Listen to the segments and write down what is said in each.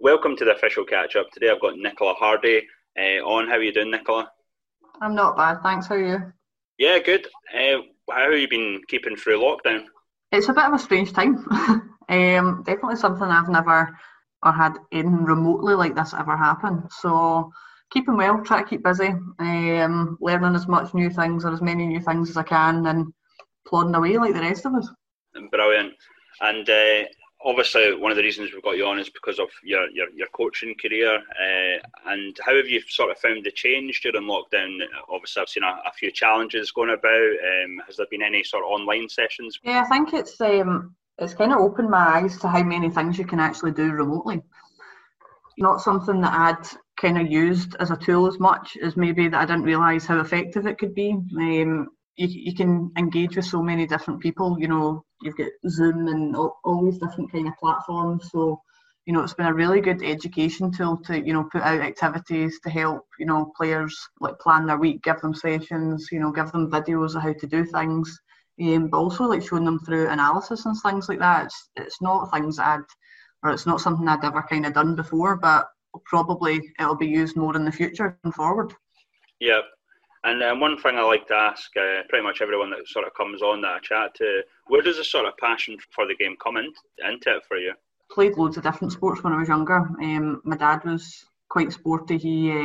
welcome to the official catch-up. Today I've got Nicola Hardy on. How are you doing, Nicola? I'm not bad, thanks. How are you? Yeah, good. How have you been keeping through lockdown? It's a bit of a strange time. Definitely something I've never or had anything remotely like this ever happen. So keeping well, try to keep busy, learning as much new things or as many new things as I can and plodding away like the rest of us. Brilliant. And obviously one of the reasons we've got you on is because of your coaching career. And how have you sort of found the change during lockdown? Obviously I've seen a few challenges going about. Has there been any sort of online sessions? Yeah, I think it's kind of opened my eyes to how many things you can actually do remotely. Not something that I'd kind of used as a tool as much as maybe that I didn't realise how effective it could be. You can engage with so many different people, you've got Zoom and all these different kind of platforms. So, it's been a really good education tool to, put out activities to help, players like plan their week, give them sessions, give them videos of how to do things. But also like showing them through analysis and things like that. It's not things it's not something I'd ever kind of done before, but probably it'll be used more in the future and forward. Yeah. And one thing I like to ask pretty much everyone that sort of comes on that I chat to, where does this sort of passion for the game come into it for you? Played loads of different sports when I was younger. My dad was quite sporty.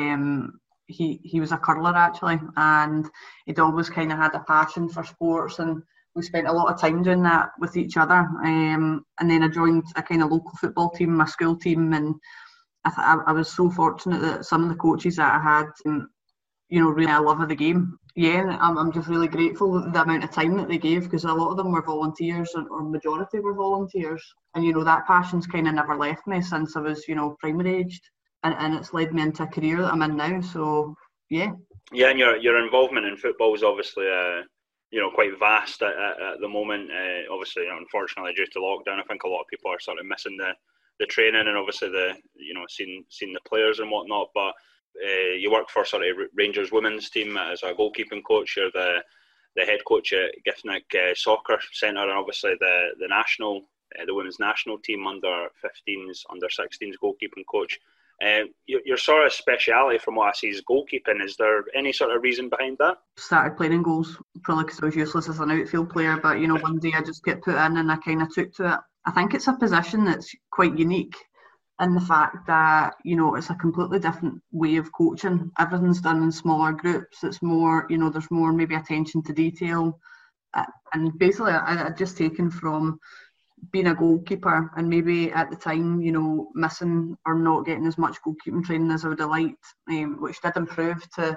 He was a curler actually, and he'd always kind of had a passion for sports, and we spent a lot of time doing that with each other. And then I joined a kind of local football team, my school team, and I was so fortunate that some of the coaches that I had, really a love of the game. Yeah, I'm just really grateful for the amount of time that they gave, because a lot of them were volunteers, or majority were volunteers. And, that passion's kind of never left me since I was, primary aged. And it's led me into a career that I'm in now, so yeah. Yeah, and your involvement in football is obviously, quite vast at the moment. Obviously, unfortunately, due to lockdown, I think a lot of people are sort of missing the training and obviously seeing the players and whatnot, but you work for sort of Rangers women's team as a goalkeeping coach. You're the head coach at Giffnock Soccer Centre, and obviously the national, the women's national team under 15s, under 16s goalkeeping coach. Your sort of speciality, from what I see, is goalkeeping. Is there any sort of reason behind that? Started playing in goals probably because I was useless as an outfield player, but one day I just get put in and I kind of took to it. I think it's a position that's quite unique in the fact that, it's a completely different way of coaching. Everything's done in smaller groups. It's more, there's more maybe attention to detail. And basically, I'd just taken from being a goalkeeper and maybe at the time, missing or not getting as much goalkeeping training as I would have liked, which did improve to,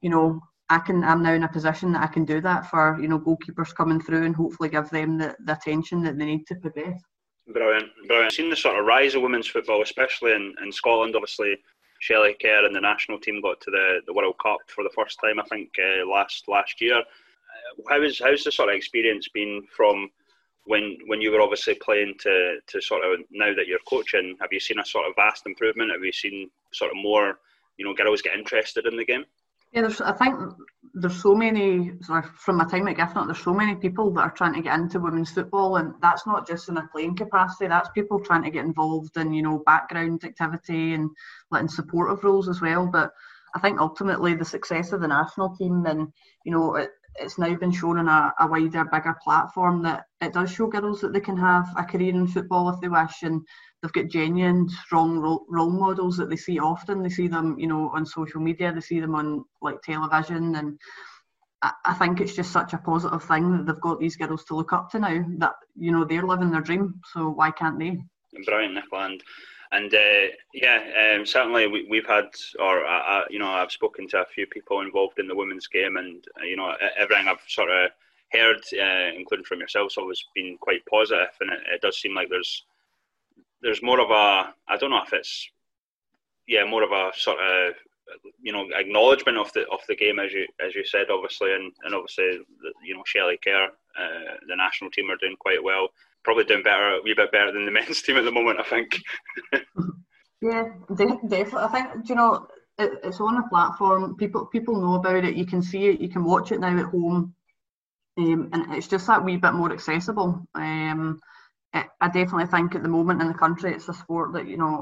I'm now in a position that I can do that for, goalkeepers coming through and hopefully give them the attention that they need to progress. Brilliant. I've seen the sort of rise of women's football, especially in Scotland. Obviously, Shelley Kerr and the national team got to the World Cup for the first time, I think, last year. How's the sort of experience been from when you were obviously playing to sort of now that you're coaching? Have you seen a sort of vast improvement? Have you seen sort of more, girls get interested in the game? Yeah, I think there's so many, from my time at Giffnock, there's so many people that are trying to get into women's football, and that's not just in a playing capacity, that's people trying to get involved in, background activity and in supportive roles as well. But I think ultimately the success of the national team, and, it's now been shown on a wider, bigger platform that it does show girls that they can have a career in football if they wish, and they've got genuine, strong role models that they see often. They see them, on social media, they see them on television, and I think it's just such a positive thing that they've got these girls to look up to now that, they're living their dream, so why can't they? Brilliant, Nicola. And certainly we've had, I've spoken to a few people involved in the women's game, and everything I've sort of heard, including from yourself, has always been quite positive, and it does seem like there's more of a, I don't know if it's, more of a sort of, acknowledgement of the game, as you said, obviously, and obviously, Shelley Kerr, the national team are doing quite well. Probably doing a wee bit better than the men's team at the moment, I think. Yeah, definitely. I think, it's on a platform. People know about it. You can see it. You can watch it now at home, and it's just that wee bit more accessible. I definitely think at the moment in the country, it's a sport that our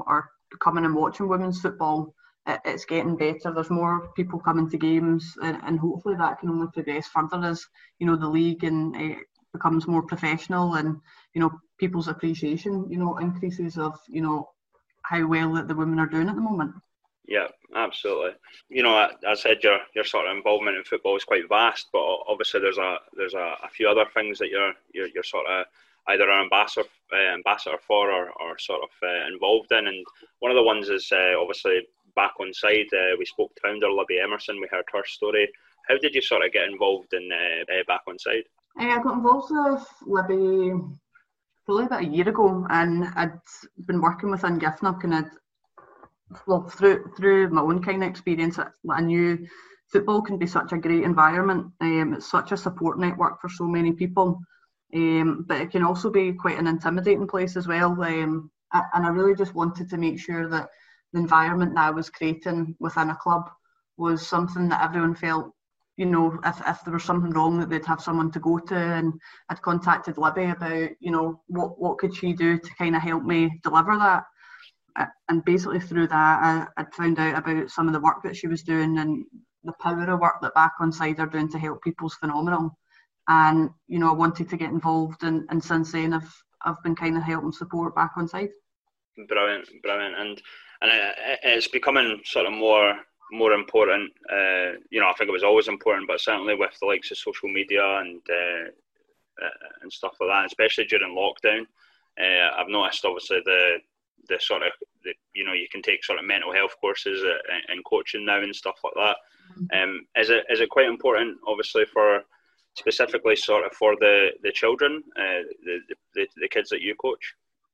coming and watching women's football, it's getting better. There's more people coming to games, and hopefully that can only progress further as, you know, the league and becomes more professional, and, you know, people's appreciation, you know, increases of, you know, how well that the women are doing at the moment. Yeah, absolutely. You know, as I said, your sort of involvement in football is quite vast, but obviously there's a few other things that you're sort of either an ambassador for or sort of involved in, and one of the ones is obviously Back Onside. We spoke to founder Libby Emerson. We heard her story. How did you sort of get involved in Back Onside? I got involved with Libby probably about a year ago, and I'd been working within Giffnock, and through my own kind of experience, I knew football can be such a great environment. It's such a support network for so many people, but it can also be quite an intimidating place as well. And I really just wanted to make sure that the environment that I was creating within a club was something that everyone felt, you know, if there was something wrong, that they'd have someone to go to. And I'd contacted Libby about, you know, what could she do to kind of help me deliver that. And basically through that, I'd found out about some of the work that she was doing, and the power of work that Back Onside are doing to help people's phenomenal. And, you know, I wanted to get involved, and since then I've been kind of helping support Back Onside. Brilliant. And it's becoming sort of more important. You know, I think it was always important, but certainly with the likes of social media and stuff like that, especially during lockdown, I've noticed obviously the sort of you know, you can take sort of mental health courses and coaching now and stuff like that. Is it quite important, obviously, for specifically sort of for the children, the kids that you coach?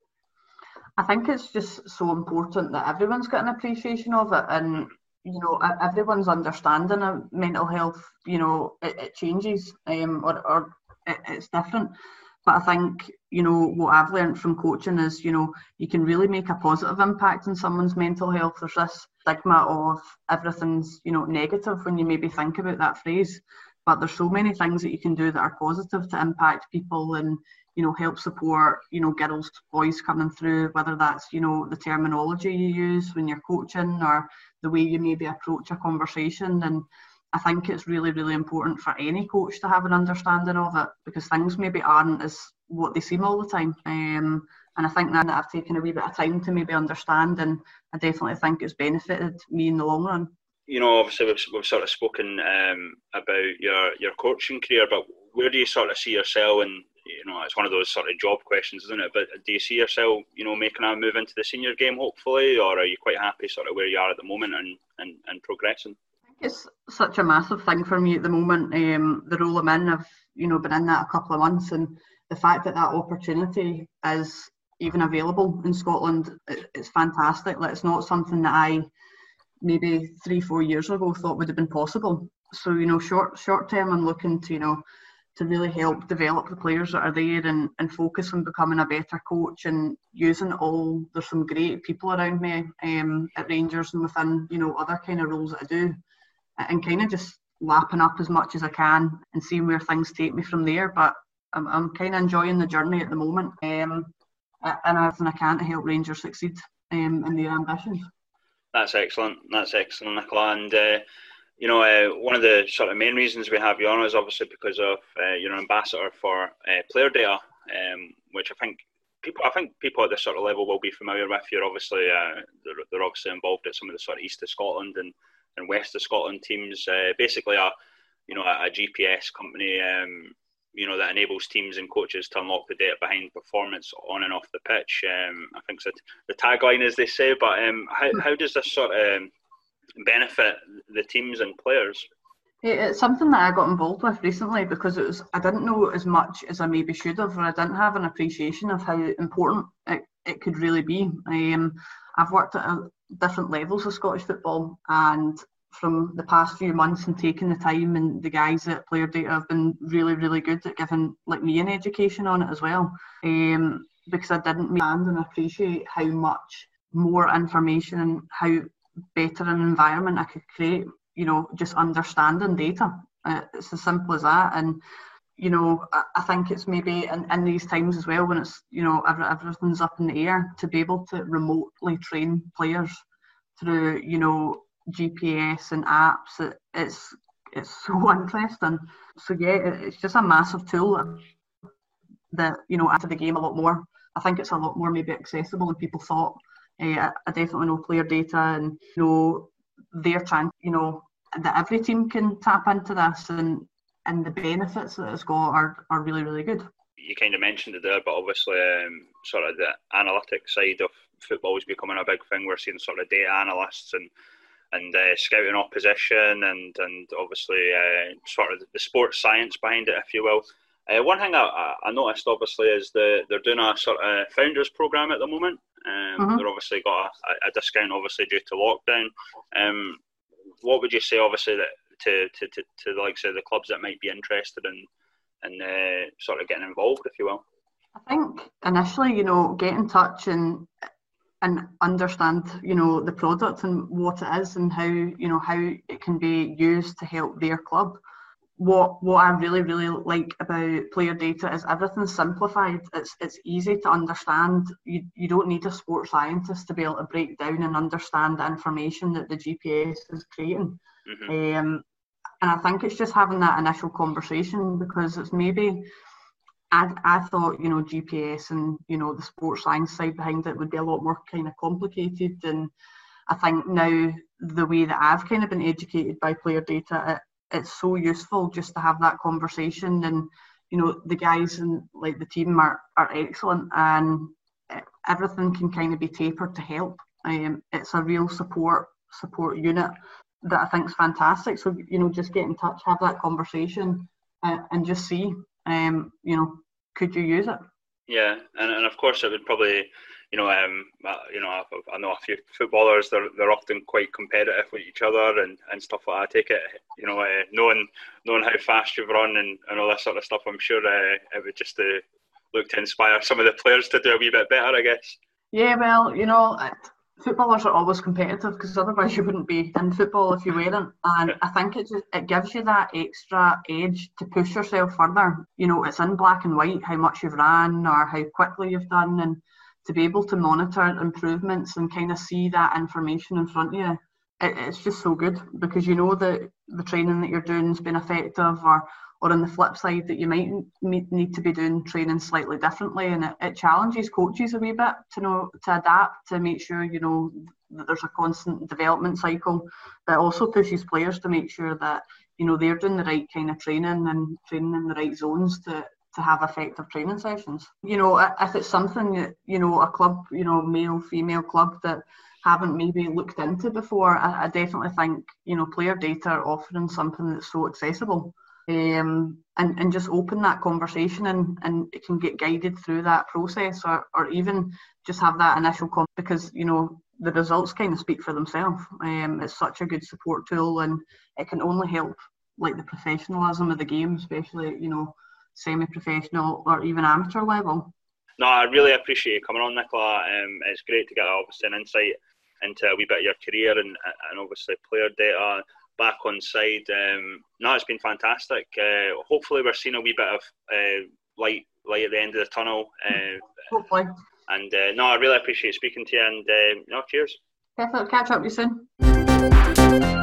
I think it's just so important that everyone's got an appreciation of it, and, you know, everyone's understanding of mental health, you know, it changes, or it's different. But I think, you know, what I've learned from coaching is, you know, you can really make a positive impact on someone's mental health. There's this stigma of everything's, you know, negative when you maybe think about that phrase. But there's so many things that you can do that are positive to impact people and, you know, help support, you know, girls, boys coming through, whether that's, you know, the terminology you use when you're coaching or the way you maybe approach a conversation. And I think it's really, really important for any coach to have an understanding of it, because things maybe aren't as what they seem all the time. And I think that I've taken a wee bit of time to maybe understand, and I definitely think it's benefited me in the long run. You know, obviously we've sort of spoken about your coaching career, but where do you sort of see yourself? And, you know, it's one of those sort of job questions, isn't it? But do you see yourself, you know, making a move into the senior game, hopefully, or are you quite happy sort of where you are at the moment and progressing? It's such a massive thing for me at the moment. The role I'm in, I've, you know, been in that a couple of months, and the fact that opportunity is even available in Scotland, it's fantastic. Like, it's not something that I maybe 3-4 years ago thought would have been possible. So, you know, short term, I'm looking to, you know, to really help develop the players that are there, and focus on becoming a better coach and using it all. There's some great people around me at Rangers and within, you know, other kind of roles that I do, and kind of just lapping up as much as I can and seeing where things take me from there. But I'm kind of enjoying the journey at the moment, and everything I can to help Rangers succeed in their ambitions. That's excellent, Nicola. And you know, one of the sort of main reasons we have you on is obviously because of you're an ambassador for Player Data, which I think people at this sort of level will be familiar with. You're obviously they're obviously involved at some of the sort of East of Scotland and West of Scotland teams. Basically a GPS company, you know, that enables teams and coaches to unlock the data behind performance on and off the pitch. I think so, the tagline, as they say. But how does this sort of benefit the teams and players? It's something that I got involved with recently, because I didn't know as much as I maybe should have, or I didn't have an appreciation of how important it could really be. I've worked at different levels of Scottish football, and from the past few months and taking the time, and the guys at Player Data have been really, really good at giving me an education on it as well, because I didn't understand and appreciate how much more information and how better an environment I could create, you know, just understanding data. It's as simple as that. And I think it's maybe in these times as well when it's, everything's up in the air, to be able to remotely train players through, GPS and apps. It's so interesting. So yeah, it's just a massive tool that, added the game a lot more. I think it's a lot more maybe accessible than people thought. I definitely know Player Data, and they're trying, that every team can tap into this, and the benefits that it's got are really, really good. You kind of mentioned it there, but obviously sort of the analytic side of football is becoming a big thing. We're seeing sort of data analysts and scouting opposition and obviously sort of the sports science behind it, if you will. One thing I noticed obviously is they're doing a sort of founders program at the moment. They're obviously got a discount obviously due to lockdown. What would you say obviously that to the likes of the clubs that might be interested in sort of getting involved, if you will? I think initially, get in touch and understand, the product and what it is and how it can be used to help their club. What I really, really like about Player Data is everything's simplified. It's easy to understand. You don't need a sports scientist to be able to break down and understand the information that the GPS is creating. Mm-hmm. And I think it's just having that initial conversation, because it's maybe, I thought, GPS and, the sports science side behind it would be a lot more kind of complicated. And I think now the way that I've kind of been educated by Player Data, it's so useful just to have that conversation. And, the guys and like the team are excellent, and everything can kind of be tapered to help. It's a real support unit that I think is fantastic. So, just get in touch, have that conversation, and just see, could you use it? Yeah, and of course it would probably, I know a few footballers, they're often quite competitive with each other and stuff like that. I take it, knowing how fast you've run and all that sort of stuff, I'm sure it would just look to inspire some of the players to do a wee bit better, I guess. Yeah, well, footballers are always competitive, because otherwise you wouldn't be in football if you weren't. And I think it gives you that extra edge to push yourself further. It's in black and white how much you've ran or how quickly you've done, and to be able to monitor improvements and kind of see that information in front of you, it's just so good, because that the training that you're doing has been effective, or on the flip side that you might need to be doing training slightly differently, and it challenges coaches a wee bit to adapt, to make sure that there's a constant development cycle, that also pushes players to make sure that they're doing the right kind of training and training in the right zones to have effective training sessions. If it's something that a club, male, female club that haven't maybe looked into before, I definitely think Player Data are offering something that's so accessible. And just open that conversation, and it can get guided through that process, or even just have that initial because the results kind of speak for themselves. It's such a good support tool, and it can only help like the professionalism of the game, especially semi-professional or even amateur level. No, I really appreciate you coming on, Nicola. It's great to get obviously an insight into a wee bit of your career and obviously Player Data back on side. It's been fantastic. Hopefully we're seeing a wee bit of light at the end of the tunnel. Hopefully. And I really appreciate speaking to you, and cheers. Definitely catch up with you soon.